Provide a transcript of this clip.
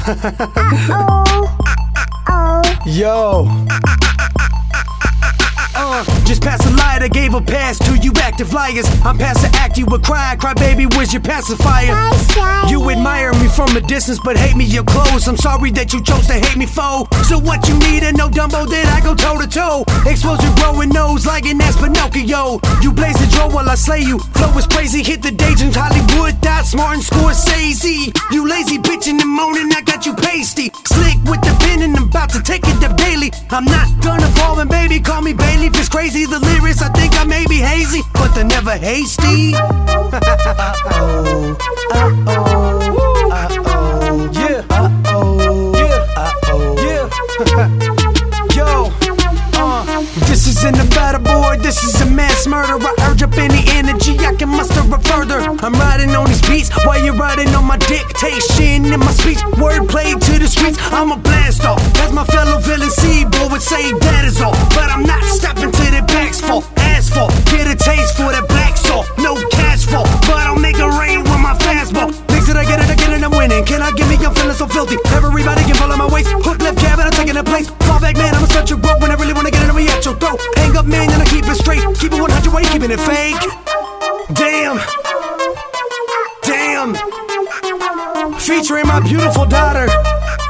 Yo. Just past a lie that gave a pass to you active liars. I'm past the act you would cry baby, where's your pacifier? You admire me from a distance but hate me your clothes. I'm sorry that you chose to hate me, foe. So what you need and no Dumbo did I go toe to toe. Expose your growing nose like an ass Pinocchio. You blaze the jaw while I slay you. Flow is crazy, hit the daydreams, Hollywood, Dot, Martin, Scorsese. You lazy bitch in the morning, I got you pasty. Slick with the pen and I'm about to take it to Bailey. I'm not gonna fall and baby, call me Bailey. If it's crazy, the lyrics, I think I may be hazy, but they're never hasty. Uh-oh, uh-oh, uh-oh, yeah, uh-oh, yeah, uh-oh, yeah. Yo, this isn't a battle, boy, this is a mass murder. I urge up any energy, I can muster it further. I'm riding on these beats while you're riding on my dictation. In my speech, wordplay to the streets, I'm a blast off. As my fellow villain C-boy would say, that is all. But I'm not stopping till the back's full. Asphalt, get a taste for the black salt. No cash flow, but I'll make it rain with my fastball. Thinks that I get it again and I'm winning. Can I give me? I'm feeling so filthy. Everybody can follow my waist. Hook left jab and I'm taking a place. Fall back man, I'm a such a broke when I really wanna get it at your throat. Hang up man and I keep it straight. Keep it 100 way, keeping it fake. Damn. Damn. Featuring my beautiful daughter.